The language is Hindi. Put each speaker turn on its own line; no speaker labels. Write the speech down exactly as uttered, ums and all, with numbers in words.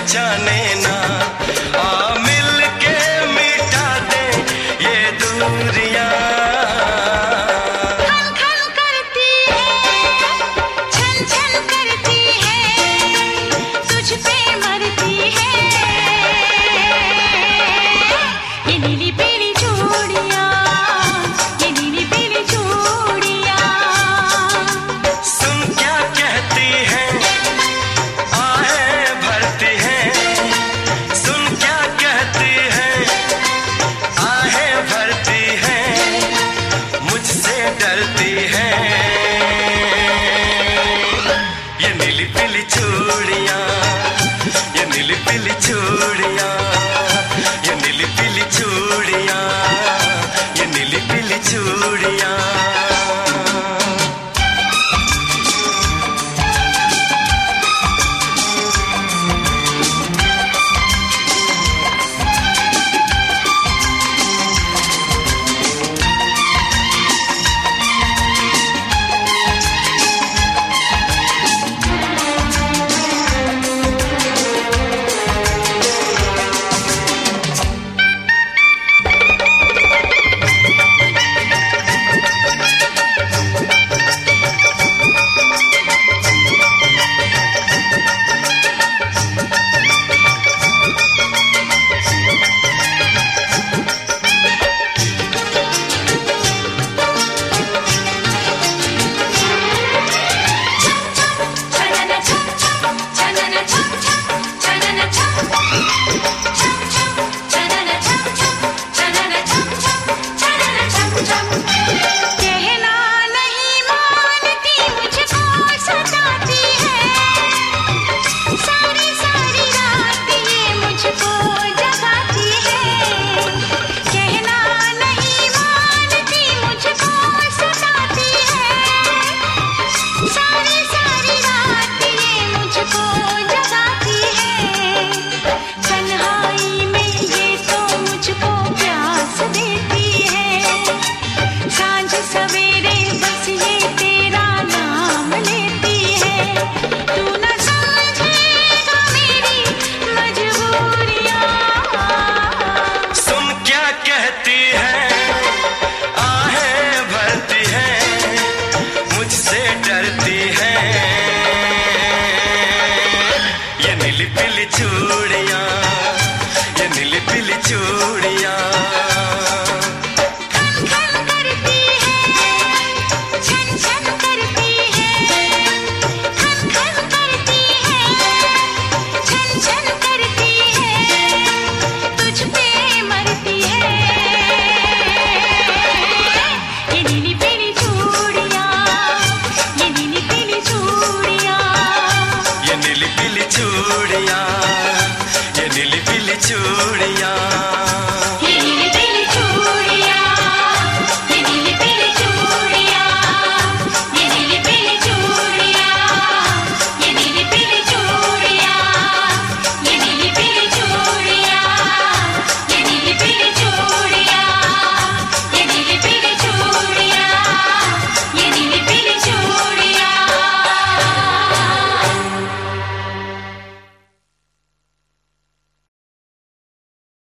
जाने ना, आ मिल के मिटा दे ये दूरियां।
खन खन करती है, छन छन करती है, तुझ पे मरती है ये नीली पीली चूड़ियां, ये नीली पीली चूड़ियां।
सुन क्या कहती है, आहें भरती है, सुन क्या कहती है, आहें भरती है, मुझसे डरती है ये नीली पीली चूड़ियां, ये नीली पीली चूड़ियां, ये नीली पीली चूड़ियां, ये नीली पीली चूड़ियां। डरती है ये नीली पीली चूड़ियां, ये नीली पीली चूड़ियां।
खन खन करती है, छन छन करती है, खन खन करती है, छन छन करती है, तुझ पे मरती है ये नीली पीली चूड़ियां, ये नीली पीली चूड़ियां,
ये नीली पीली चूड़ियां।